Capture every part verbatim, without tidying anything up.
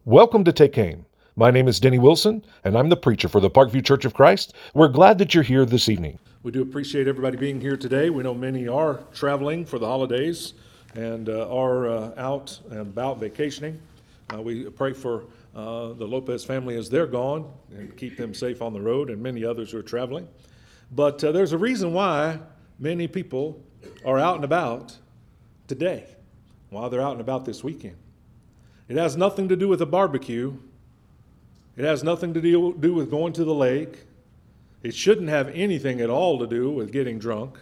Welcome to Take Aim. My name is Denny Wilson, and I'm the preacher for the Parkview Church of Christ. We're glad that you're here this evening. We do appreciate everybody being here today. We know many are traveling for the holidays and uh, are uh, out and about vacationing. Uh, we pray for uh, the Lopez family as they're gone and keep them safe on the road, and many others who are traveling. But uh, there's a reason why many people are out and about today, while they're out and about this weekend. It has nothing to do with a barbecue. It has nothing to do, do with going to the lake. It shouldn't have anything at all to do with getting drunk,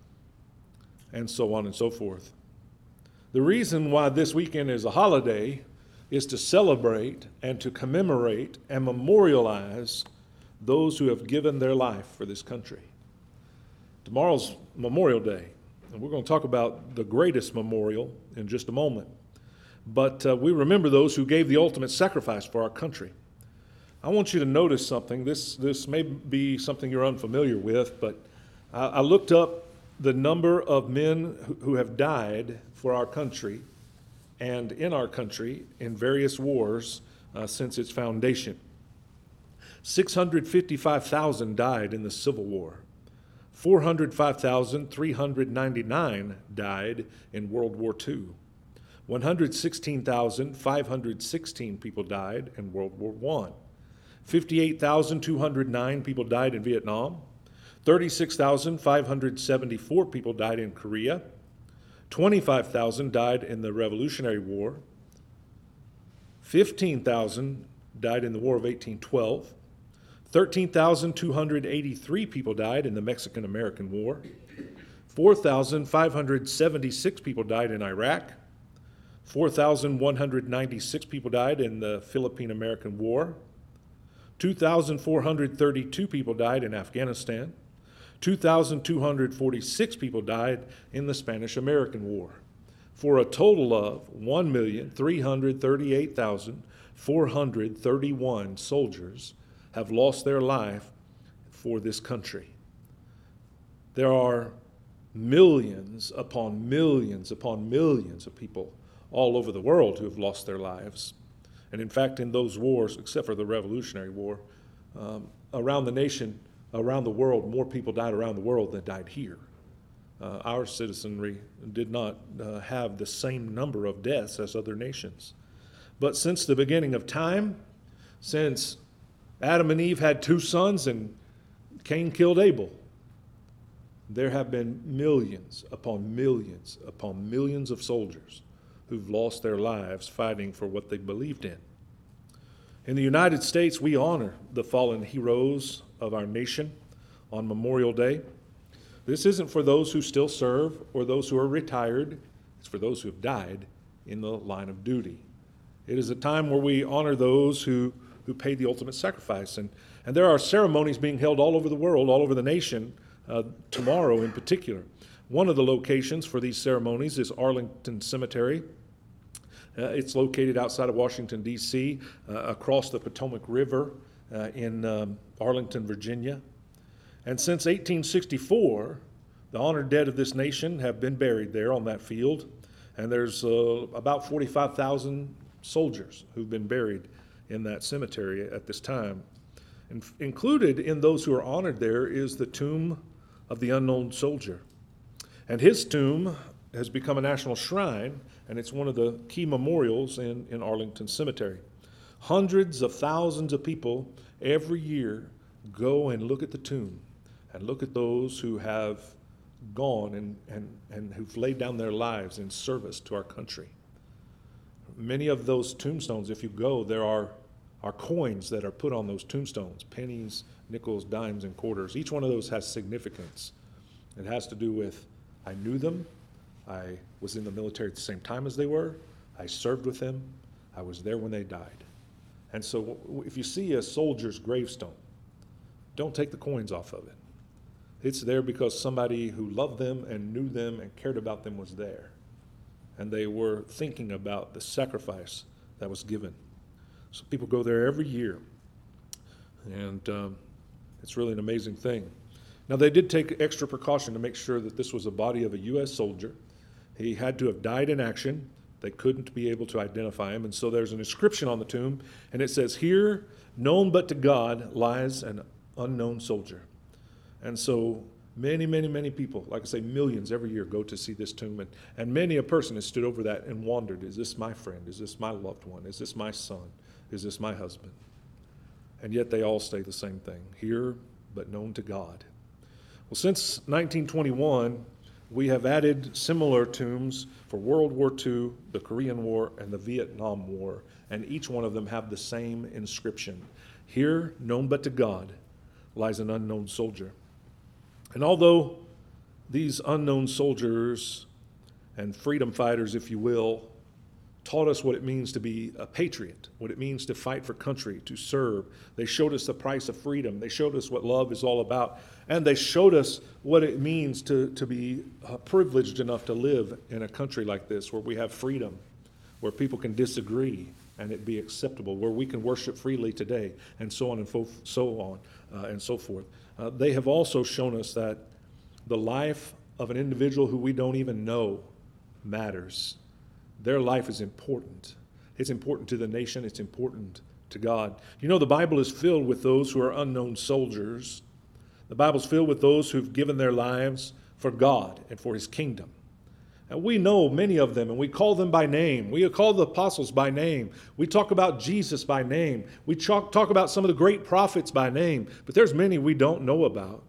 and so on and so forth. The reason why this weekend is a holiday is to celebrate and to commemorate and memorialize those who have given their life for this country. Tomorrow's Memorial Day, and we're going to talk about the greatest memorial in just a moment. But uh, we remember those who gave the ultimate sacrifice for our country. I want you to notice something. This this may be something you're unfamiliar with, but I, I looked up the number of men who, who have died for our country and in our country in various wars uh, since its foundation. six hundred fifty-five thousand died in the Civil War. four hundred five thousand three hundred ninety-nine died in World War Two. one hundred sixteen thousand five hundred sixteen people died in World War One. fifty-eight thousand two hundred nine people died in Vietnam. thirty-six thousand five hundred seventy-four people died in Korea. twenty-five thousand died in the Revolutionary War. fifteen thousand died in the War of eighteen twelve. thirteen thousand two hundred eighty-three people died in the Mexican-American War. four thousand five hundred seventy-six people died in Iraq. four thousand one hundred ninety-six people died in the Philippine-American War. two thousand four hundred thirty-two people died in Afghanistan. two thousand two hundred forty-six people died in the Spanish-American War, for a total of one million three hundred thirty-eight thousand four hundred thirty-one soldiers have lost their life for this country. There are millions upon millions upon millions of people all over the world who have lost their lives. And in fact, in those wars, except for the Revolutionary War, um, around the nation, around the world, more people died around the world than died here. Uh, our citizenry did not uh, have the same number of deaths as other nations. But since the beginning of time, since Adam and Eve had two sons and Cain killed Abel, there have been millions upon millions upon millions of soldiers who've lost their lives fighting for what they believed in. In the United States, we honor the fallen heroes of our nation on Memorial Day. This isn't for those who still serve or those who are retired. It's for those who have died in the line of duty. It is a time where we honor those who, who paid the ultimate sacrifice. And, and there are ceremonies being held all over the world, all over the nation, uh, tomorrow in particular. One of the locations for these ceremonies is Arlington Cemetery. Uh, it's located outside of Washington, D C, uh, across the Potomac River uh, in um, Arlington, Virginia. And since eighteen sixty-four, the honored dead of this nation have been buried there on that field. And there's uh, about forty-five thousand soldiers who've been buried in that cemetery at this time. And f- included in those who are honored there is the tomb of the unknown soldier. And his tomb has become a national shrine, and it's one of the key memorials in, in Arlington Cemetery. Hundreds of thousands of people every year go and look at the tomb and look at those who have gone and, and, and who've laid down their lives in service to our country. Many of those tombstones, if you go, there are, are coins that are put on those tombstones, pennies, nickels, dimes, and quarters. Each one of those has significance. It has to do with, I knew them, I was in the military at the same time as they were, I served with them, I was there when they died. And so if you see a soldier's gravestone, don't take the coins off of it. It's there because somebody who loved them and knew them and cared about them was there. And they were thinking about the sacrifice that was given. So people go there every year. And um, it's really an amazing thing. Now, they did take extra precaution to make sure that this was a body of a U S soldier. He had to have died in action They couldn't be able to identify him. And so there's an inscription on the tomb, and it says, "Here, known but to God, lies an unknown soldier." And so many, many, many people, like I say, millions every year go to see this tomb. And, and many a person has stood over that and wondered, is this my friend? Is this my loved one? Is this my son? Is this my husband? And yet they all say the same thing, here but known to God. Well, since nineteen twenty-one, we have added similar tombs for World War Two, the Korean War, and the Vietnam War, and each one of them have the same inscription. Here, known but to God, lies an unknown soldier. And although these unknown soldiers and freedom fighters, if you will, taught us what it means to be a patriot, what it means to fight for country, to serve. They showed us the price of freedom. They showed us what love is all about. And they showed us what it means to, to be uh, privileged enough to live in a country like this, where we have freedom, where people can disagree and it be acceptable, where we can worship freely today, and so on and fo- so on uh, and so forth. Uh, they have also shown us that the life of an individual who we don't even know matters. Their life is important. It's important to the nation. It's important to God. You know, the Bible is filled with those who are unknown soldiers. The Bible's filled with those who've given their lives for God and for his kingdom. And we know many of them, and we call them by name. We call the apostles by name. We talk about Jesus by name. We talk, talk about some of the great prophets by name. But there's many we don't know about.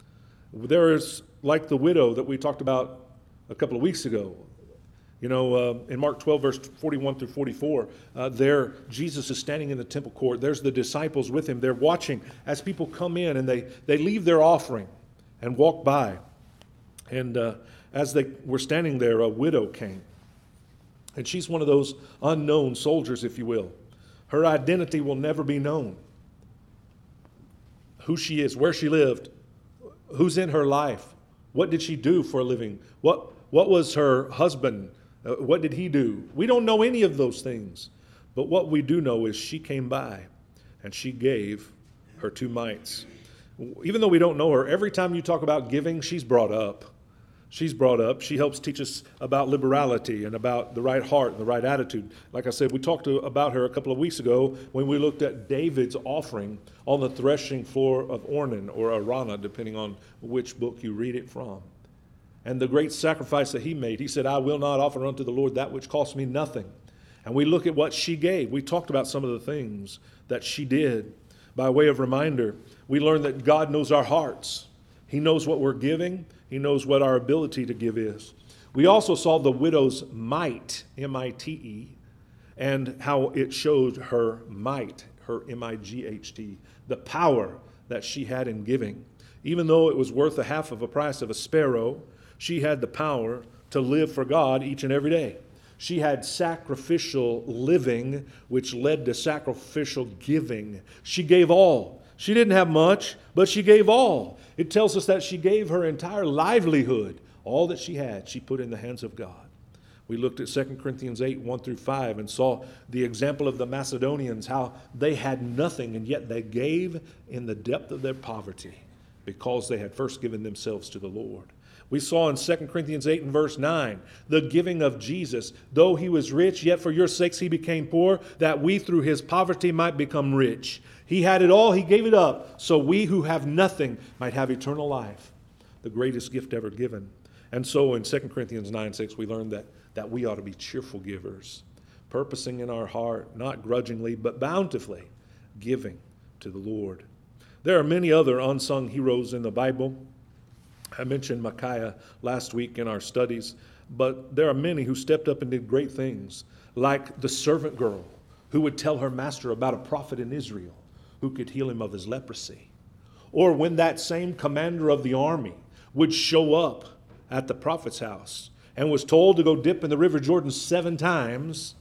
There is, like the widow that we talked about a couple of weeks ago. You know, uh, in Mark twelve, verse forty-one through forty-four, uh, there Jesus is standing in the temple court. There's the disciples with him. They're watching as people come in, and they, they leave their offering and walk by. And uh, as they were standing there, a widow came. And she's one of those unknown soldiers, if you will. Her identity will never be known. Who she is, where she lived, who's in her life, what did she do for a living, what, what was her husband, uh, what did he do? We don't know any of those things. But what we do know is she came by and she gave her two mites. Even though we don't know her, every time you talk about giving, she's brought up. She's brought up. She helps teach us about liberality and about the right heart and the right attitude. Like I said, we talked to, about her a couple of weeks ago when we looked at David's offering on the threshing floor of Ornan or Arana, depending on which book you read it from. And the great sacrifice that he made. He said, I will not offer unto the Lord that which costs me nothing. And we look at what she gave. We talked about some of the things that she did. By way of reminder, we learned that God knows our hearts. He knows what we're giving. He knows what our ability to give is. We also saw the widow's might, M I T E, and how it showed her might, her M I G H T, the power that she had in giving. Even though it was worth a half of a price of a sparrow, she had the power to live for God each and every day. She had sacrificial living, which led to sacrificial giving. She gave all. She didn't have much, but she gave all. It tells us that she gave her entire livelihood, all that she had, she put in the hands of God. We looked at Second Corinthians eight, one through five, and saw the example of the Macedonians, how they had nothing, and yet they gave in the depth of their poverty because they had first given themselves to the Lord. We saw in Second Corinthians eight and verse nine, the giving of Jesus. Though he was rich, yet for your sakes he became poor, that we through his poverty might become rich. He had it all, he gave it up, so we who have nothing might have eternal life, the greatest gift ever given. And so in Second Corinthians nine, six, we learned that, that we ought to be cheerful givers, purposing in our heart, not grudgingly, but bountifully, giving to the Lord. There are many other unsung heroes in the Bible. I mentioned Micaiah last week in our studies, but there are many who stepped up and did great things, like the servant girl who would tell her master about a prophet in Israel who could heal him of his leprosy. Or when that same commander of the army would show up at the prophet's house and was told to go dip in the River Jordan seven times,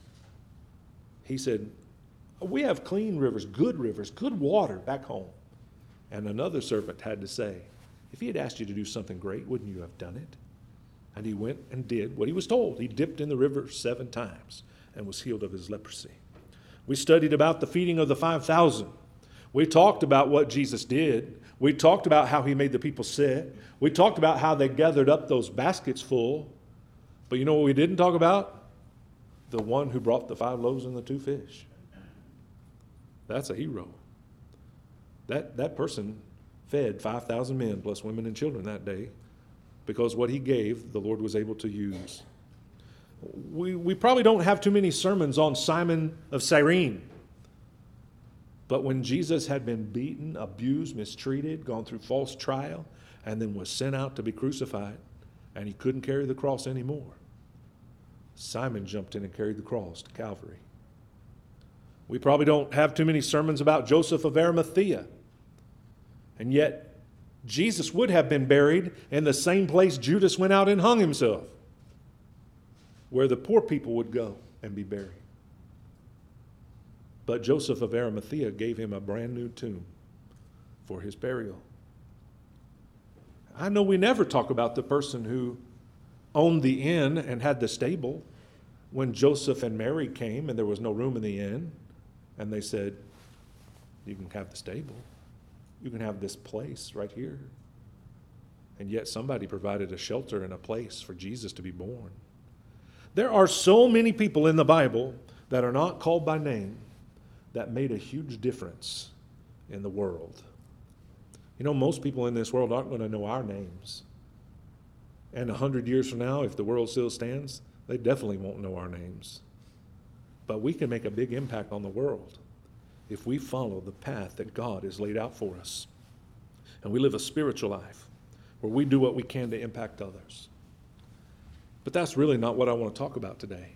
he said, we have clean rivers, good rivers, good water back home. And another servant had to say, if he had asked you to do something great, wouldn't you have done it? And he went and did what he was told. He dipped in the river seven times and was healed of his leprosy. We studied about the feeding of the five thousand. We talked about what Jesus did. We talked about how he made the people sit. We talked about how they gathered up those baskets full. But you know what we didn't talk about? the one who brought the five loaves and the two fish. That's a hero. That, that person fed five thousand men plus women and children that day because what he gave, the Lord was able to use. We, we probably don't have too many sermons on Simon of Cyrene. But when Jesus had been beaten, abused, mistreated, gone through false trial, and then was sent out to be crucified, and he couldn't carry the cross anymore, Simon jumped in and carried the cross to Calvary. We probably don't have too many sermons about Joseph of Arimathea. And yet, Jesus would have been buried in the same place Judas went out and hung himself, where the poor people would go and be buried. But Joseph of Arimathea gave him a brand new tomb for his burial. I know we never talk about the person who owned the inn and had the stable when Joseph and Mary came and there was no room in the inn, and they said, you can have the stable. You can have this place right here. And yet somebody provided a shelter and a place for Jesus to be born. There are so many people in the Bible that are not called by name that made a huge difference in the world. You know, most people in this world aren't going to know our names. And a hundred years from now, if the world still stands, they definitely won't know our names. But we can make a big impact on the world if we follow the path that God has laid out for us. And we live a spiritual life where we do what we can to impact others. But that's really not what I want to talk about today.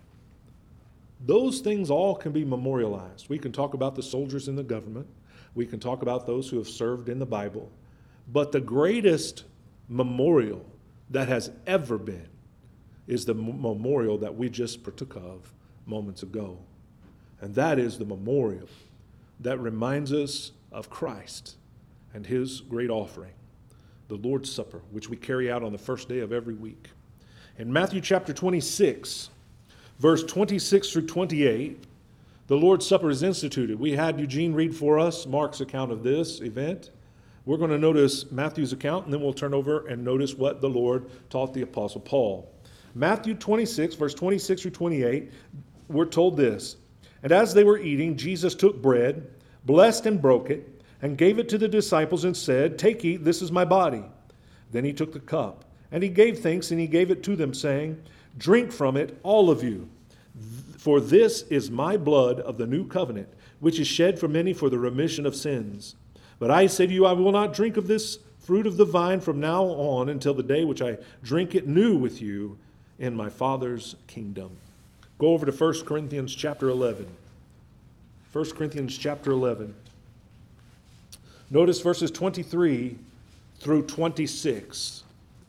Those things all can be memorialized. We can talk about the soldiers in the government. We can talk about those who have served in the Bible. But the greatest memorial that has ever been is the memorial that we just partook of moments ago. And that is the memorial that reminds us of Christ and his great offering, the Lord's Supper, which we carry out on the first day of every week. In Matthew chapter twenty-six, verse twenty-six through twenty-eight, the Lord's Supper is instituted. We had Eugene read for us Mark's account of this event. We're going to notice Matthew's account, and then we'll turn over and notice what the Lord taught the Apostle Paul. Matthew twenty-six, verse twenty-six through twenty-eight, we're told this. And as they were eating, Jesus took bread, blessed and broke it, and gave it to the disciples and said, "Take, eat, this is my body." Then he took the cup, and he gave thanks, and he gave it to them, saying, "Drink from it, all of you, for this is my blood of the new covenant, which is shed for many for the remission of sins. But I say to you, I will not drink of this fruit of the vine from now on until the day which I drink it new with you in my Father's kingdom." Go over to First Corinthians chapter eleven. First Corinthians chapter eleven. Notice verses twenty-three through twenty-six.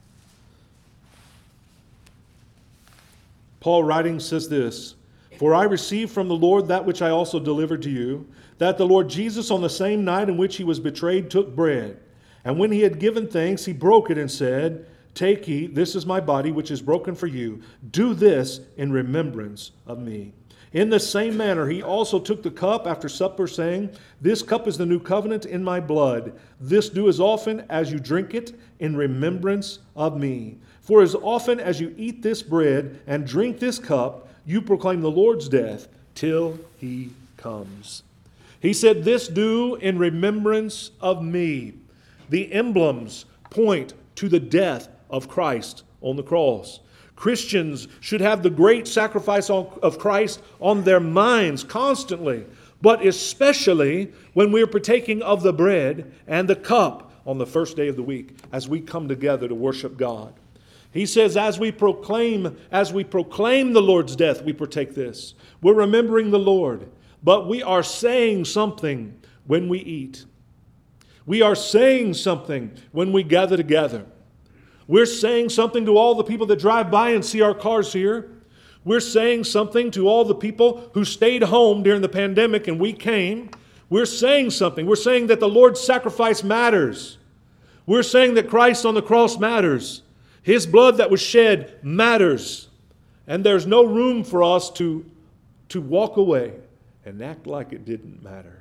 Paul writing says this, "For I received from the Lord that which I also delivered to you, that the Lord Jesus on the same night in which he was betrayed took bread. And when he had given thanks, he broke it and said, 'Take, eat, this is my body which is broken for you. Do this in remembrance of me.' In the same manner, he also took the cup after supper, saying, 'This cup is the new covenant in my blood. This do as often as you drink it in remembrance of me. For as often as you eat this bread and drink this cup, you proclaim the Lord's death till he comes.'" He said, "This do in remembrance of me." The emblems point to the death of Christ on the cross. Christians should have the great sacrifice of Christ on their minds constantly, but especially when we are partaking of the bread and the cup on the first day of the week as we come together to worship God. He says, as we proclaim, as we proclaim the Lord's death, we partake this. We're remembering the Lord, but we are saying something when we eat. We are saying something when we gather together. We're saying something to all the people that drive by and see our cars here. We're saying something to all the people who stayed home during the pandemic and we came. We're saying something. We're saying that the Lord's sacrifice matters. We're saying that Christ on the cross matters. His blood that was shed matters. And there's no room for us to, to walk away and act like it didn't matter.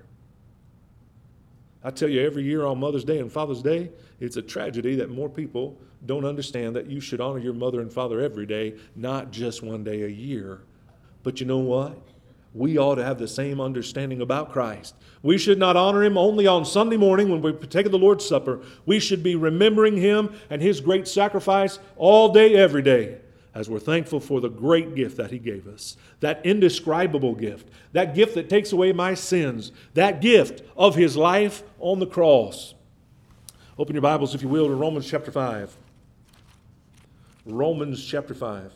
I tell you, every year on Mother's Day and Father's Day, it's a tragedy that more people don't understand that you should honor your mother and father every day, not just one day a year. But you know what? We ought to have the same understanding about Christ. We should not honor him only on Sunday morning when we partake of the Lord's Supper. We should be remembering him and his great sacrifice all day, every day, as we're thankful for the great gift that he gave us, that indescribable gift, that gift that takes away my sins, that gift of his life on the cross. Open your Bibles, if you will, to Romans chapter five. Romans chapter five.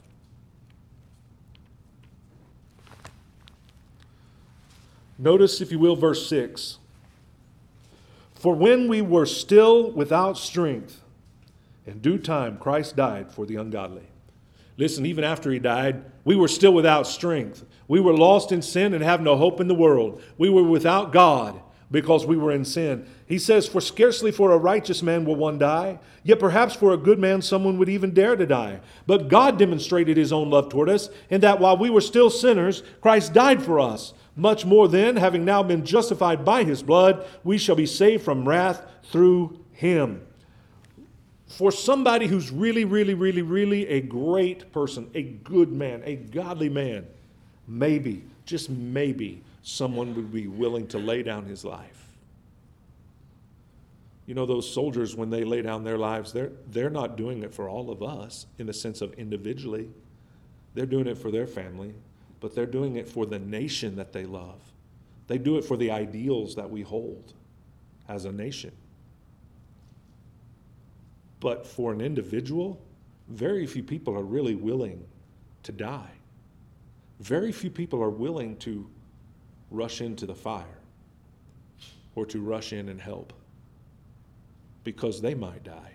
Notice, if you will, verse six. For when we were still without strength, in due time Christ died for the ungodly. Listen, even after he died, we were still without strength. We were lost in sin and have no hope in the world. We were without God because we were in sin. He says, for scarcely for a righteous man will one die, yet perhaps for a good man someone would even dare to die. But God demonstrated his own love toward us, in that while we were still sinners, Christ died for us. Much more then, having now been justified by his blood, we shall be saved from wrath through him. For somebody who's really, really, really, really a great person, a good man, a godly man, maybe, just maybe, someone would be willing to lay down his life. You know, those soldiers, when they lay down their lives, they're, they're not doing it for all of us in the sense of individually. They're doing it for their family, but they're doing it for the nation that they love. They do it for the ideals that we hold as a nation. But for an individual, very few people are really willing to die. Very few people are willing to rush into the fire or to rush in and help because they might die.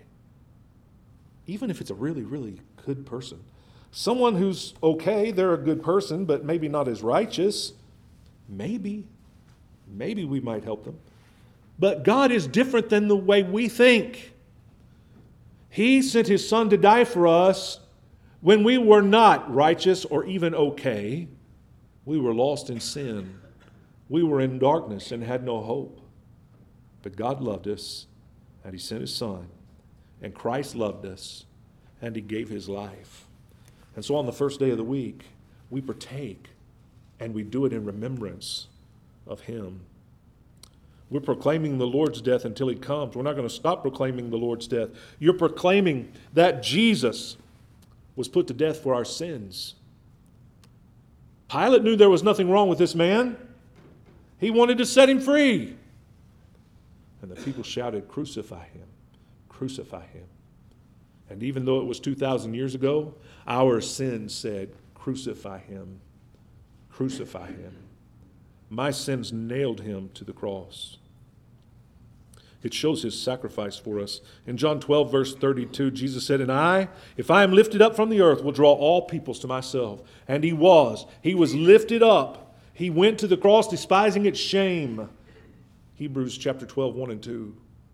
Even if it's a really, really good person. Someone who's okay, they're a good person, but maybe not as righteous. Maybe, maybe we might help them. But God is different than the way we think. He sent his son to die for us when we were not righteous or even okay. We were lost in sin. We were in darkness and had no hope. But God loved us, and he sent his son. And Christ loved us, and he gave his life. And so on the first day of the week, we partake, and we do it in remembrance of him. We're proclaiming the Lord's death until he comes. We're not going to stop proclaiming the Lord's death. You're proclaiming that Jesus was put to death for our sins. Pilate knew there was nothing wrong with this man. He wanted to set him free. And the people shouted, crucify him, crucify him. And even though it was two thousand years ago, our sin said, crucify him, crucify him. My sins nailed him to the cross. It shows his sacrifice for us. In John twelve, verse thirty-two, Jesus said, and I, if I am lifted up from the earth, will draw all peoples to myself. And he was. He was lifted up. He went to the cross, despising its shame. Hebrews chapter twelve, one and two.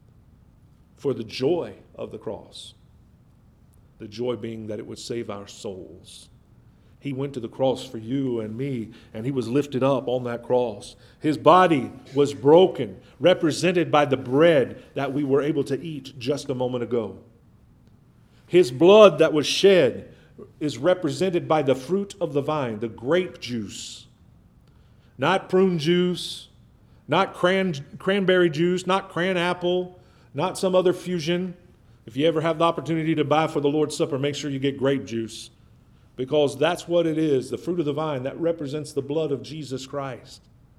For the joy of the cross. The joy being that it would save our souls. He went to the cross for you and me, and he was lifted up on that cross. His body was broken, represented by the bread that we were able to eat just a moment ago. His blood that was shed is represented by the fruit of the vine, the grape juice. Not prune juice, not cran, cranberry juice, not cran apple, not some other fusion. If you ever have the opportunity to buy for the Lord's Supper, make sure you get grape juice. Because that's what it is, the fruit of the vine, that represents the blood of Jesus Christ.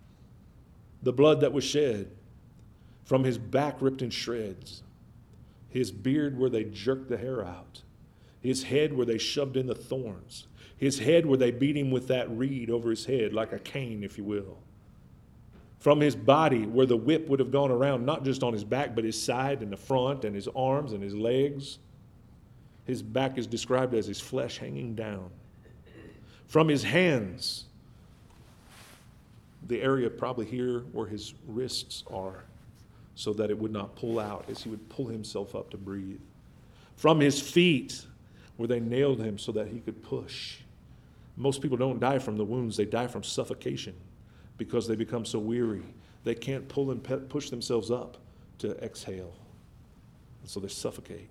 The blood that was shed from his back ripped in shreds. His beard where they jerked the hair out. His head where they shoved in the thorns. His head where they beat him with that reed over his head, like a cane, if you will. From his body where the whip would have gone around, not just on his back, but his side and the front and his arms and his legs. His back is described as his flesh hanging down. From his hands, the area probably here where his wrists are, so that it would not pull out as he would pull himself up to breathe. From his feet, where they nailed him so that he could push. Most people don't die from the wounds, they die from suffocation because they become so weary. They can't pull and pe- push themselves up to exhale. And so they suffocate.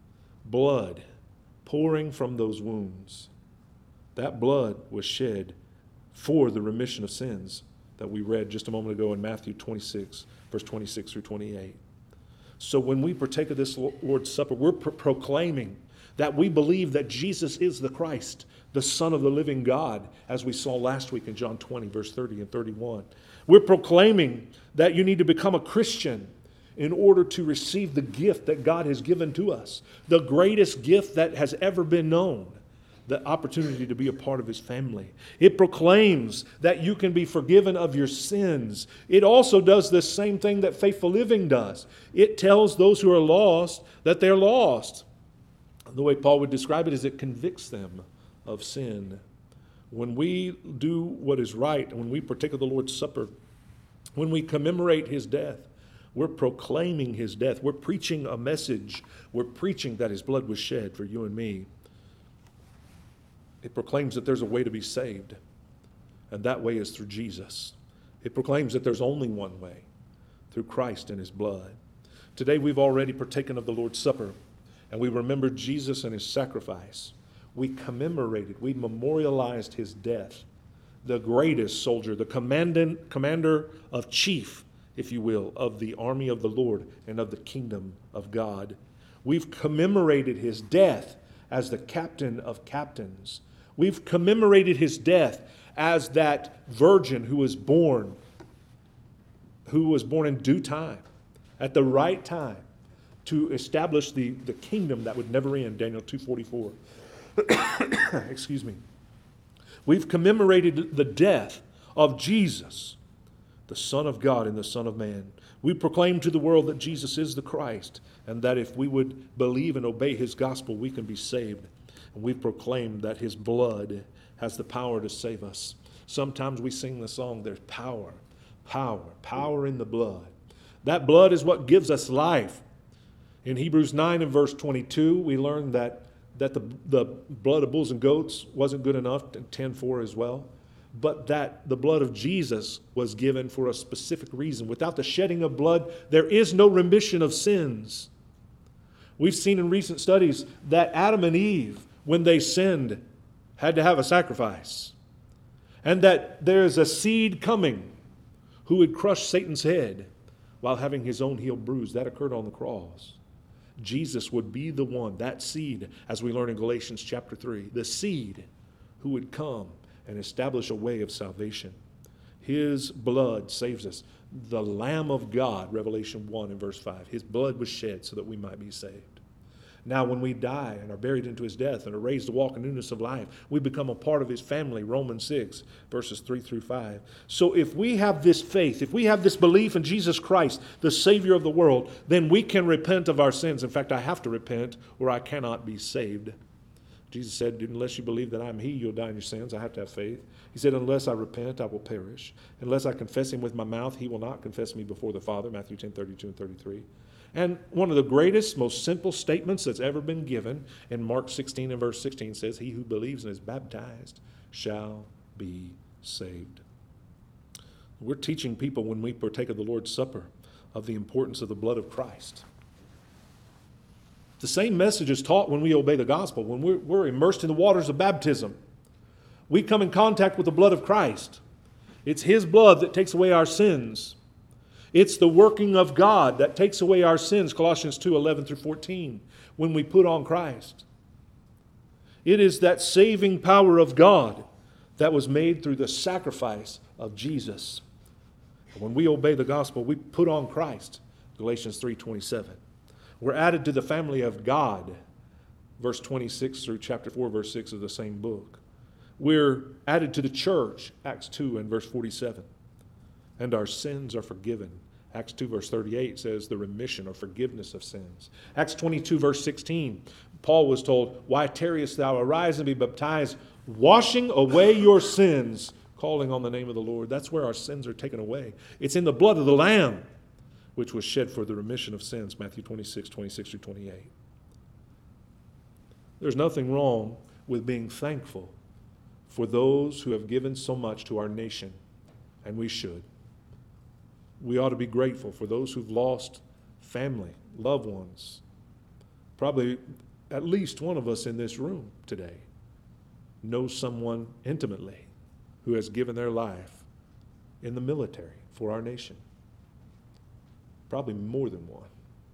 Blood pouring from those wounds. That blood was shed for the remission of sins that we read just a moment ago in Matthew twenty-six, verse twenty-six through twenty-eight. So when we partake of this Lord's Supper, we're pro- proclaiming that we believe that Jesus is the Christ, the Son of the living God, as we saw last week in John twenty, verse thirty and thirty-one. We're proclaiming that you need to become a Christian in order to receive the gift that God has given to us, the greatest gift that has ever been known, the opportunity to be a part of His family. It proclaims that you can be forgiven of your sins. It also does the same thing that faithful living does. It tells those who are lost that they're lost. The way Paul would describe it is it convicts them of sin. When we do what is right, when we partake of the Lord's Supper, when we commemorate His death, we're proclaiming His death. We're preaching a message. We're preaching that His blood was shed for you and me. It proclaims that there's a way to be saved, and that way is through Jesus. It proclaims that there's only one way, through Christ and His blood. Today we've already partaken of the Lord's Supper, and we remembered Jesus and His sacrifice. We commemorated, we memorialized His death. The greatest soldier, the commandant, commander of chief, if you will, of the army of the Lord and of the kingdom of God. We've commemorated His death as the captain of captains. We've commemorated His death as that virgin who was born, who was born in due time, at the right time, to establish the, the kingdom that would never end, Daniel two forty-four. Excuse me. We've commemorated the death of Jesus, the Son of God and the Son of Man. We proclaim to the world that Jesus is the Christ, and that if we would believe and obey His gospel, we can be saved. And we've proclaimed that His blood has the power to save us. Sometimes we sing the song, there's power, power, power in the blood. That blood is what gives us life. In Hebrews nine and verse twenty-two, we learn that, that the, the blood of bulls and goats wasn't good enough, and ten four as well, but that the blood of Jesus was given for a specific reason. Without the shedding of blood, there is no remission of sins. We've seen in recent studies that Adam and Eve, when they sinned, had to have a sacrifice. And that there is a seed coming who would crush Satan's head while having his own heel bruised. That occurred on the cross. Jesus would be the one, that seed, as we learn in Galatians chapter three, the seed who would come and establish a way of salvation. His blood saves us. The Lamb of God, Revelation one and verse five, His blood was shed so that we might be saved. Now when we die and are buried into His death and are raised to walk in newness of life, we become a part of His family, Romans six, verses three through five. So if we have this faith, if we have this belief in Jesus Christ, the Savior of the world, then we can repent of our sins. In fact, I have to repent or I cannot be saved. Jesus said, unless you believe that I'm He, you'll die in your sins. I have to have faith. He said, unless I repent, I will perish. Unless I confess Him with my mouth, He will not confess me before the Father, Matthew ten, thirty-two and thirty-three. And one of the greatest, most simple statements that's ever been given in Mark sixteen and verse sixteen says, he who believes and is baptized shall be saved. We're teaching people when we partake of the Lord's Supper of the importance of the blood of Christ. The same message is taught when we obey the gospel, when we're, we're immersed in the waters of baptism. We come in contact with the blood of Christ. It's His blood that takes away our sins. It's the working of God that takes away our sins, Colossians two, eleven through fourteen, when we put on Christ. It is that saving power of God that was made through the sacrifice of Jesus. When we obey the gospel, we put on Christ, Galatians three twenty-seven. We're added to the family of God, verse twenty-six through chapter four, verse six of the same book. We're added to the church, Acts two and verse forty-seven. And our sins are forgiven. Acts two verse thirty-eight says the remission or forgiveness of sins. Acts twenty-two verse sixteen, Paul was told, why tarriest thou? Arise and be baptized, washing away your sins, calling on the name of the Lord. That's where our sins are taken away. It's in the blood of the Lamb, which was shed for the remission of sins, Matthew twenty-six, twenty-six through twenty-eight. There's nothing wrong with being thankful for those who have given so much to our nation, and we should. We ought to be grateful for those who've lost family, loved ones. Probably at least one of us in this room today knows someone intimately who has given their life in the military for our nation. Probably more than one.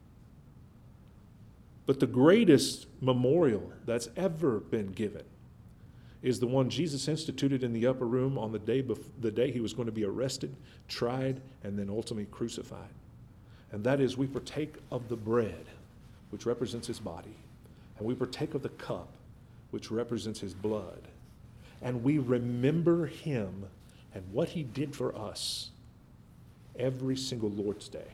But the greatest memorial that's ever been given is the one Jesus instituted in the upper room on the day bef- the day he was going to be arrested, tried, and then ultimately crucified. And that is, we partake of the bread, which represents his body, and we partake of the cup, which represents his blood. And we remember him and what he did for us every single Lord's Day.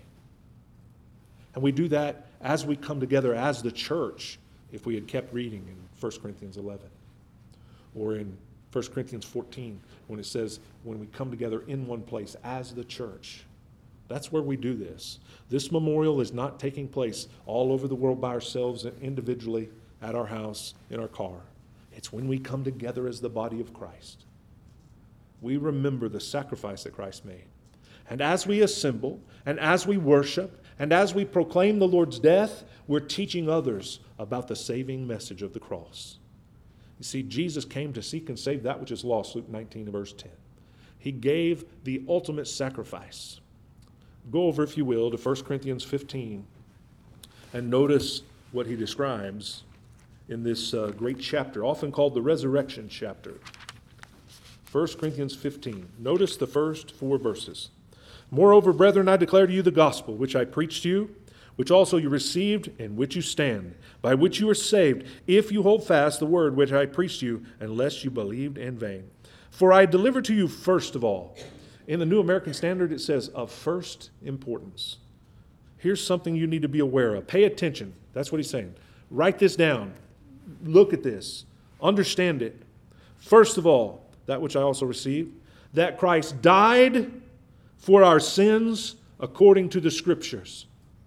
And we do that as we come together as the church, if we had kept reading in First Corinthians eleven. Or in First Corinthians fourteen, when it says, when we come together in one place as the church. That's where we do this. This memorial is not taking place all over the world by ourselves and individually at our house, in our car. It's when we come together as the body of Christ. We remember the sacrifice that Christ made. And as we assemble, and as we worship, and as we proclaim the Lord's death, we're teaching others about the saving message of the cross. You see, Jesus came to seek and save that which is lost, Luke nineteen and verse ten. He gave the ultimate sacrifice. Go over, if you will, to First Corinthians fifteen and notice what he describes in this uh, great chapter, often called the resurrection chapter. First Corinthians fifteen. Notice the first four verses. Moreover, brethren, I declare to you the gospel which I preached to you, which also you received, in which you stand, by which you are saved, if you hold fast the word which I preached to you, unless you believed in vain. For I delivered to you first of all. In the New American Standard, it says, of first importance. Here's something you need to be aware of. Pay attention. That's what he's saying. Write this down. Look at this. Understand it. First of all, that which I also received, that Christ died for our sins according to the Scriptures,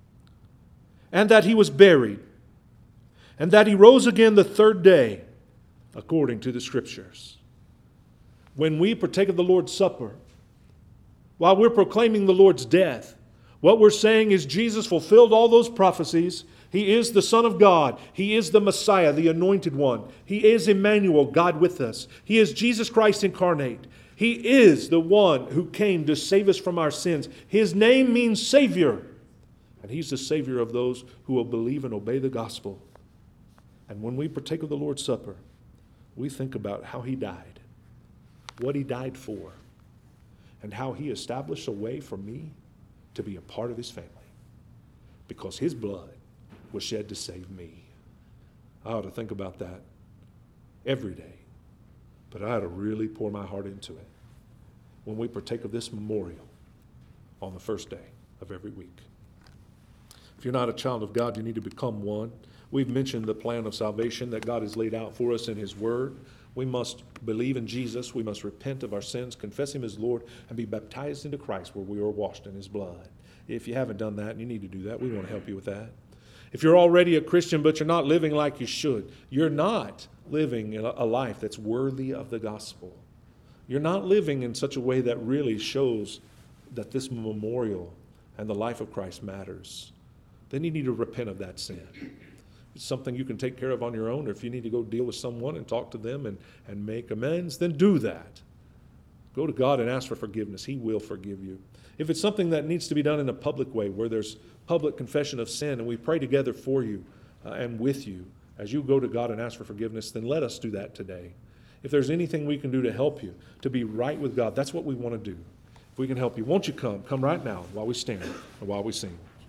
and that he was buried, and that he rose again the third day according to the Scriptures. When we partake of the Lord's Supper, while we're proclaiming the Lord's death, what we're saying is Jesus fulfilled all those prophecies. He is the Son of God. He is the Messiah, the Anointed One. He is Emmanuel, God with us. He is Jesus Christ incarnate. He is the one who came to save us from our sins. His name means Savior. And he's the Savior of those who will believe and obey the gospel. And when we partake of the Lord's Supper, we think about how he died, what he died for, and how he established a way for me to be a part of his family. Because his blood was shed to save me. I ought to think about that every day. But I ought to really pour my heart into it when we partake of this memorial on the first day of every week. If you're not a child of God, you need to become one. We've mentioned the plan of salvation that God has laid out for us in his word. We must believe in Jesus. We must repent of our sins, confess him as Lord, and be baptized into Christ where we are washed in his blood. If you haven't done that, and you need to do that, we want to help you with that. If you're already a Christian but you're not living like you should, you're not living a life that's worthy of the gospel. You're not living in such a way that really shows that this memorial and the life of Christ matters. Then you need to repent of that sin. It's something you can take care of on your own, or if you need to go deal with someone and talk to them and, and make amends, then do that. Go to God and ask for forgiveness. He will forgive you. If it's something that needs to be done in a public way, where there's public confession of sin, and we pray together for you uh, and with you as you go to God and ask for forgiveness, then let us do that today. If there's anything we can do to help you to be right with God, that's what we want to do. If we can help you, won't you come? Come right now while we stand and while we sing.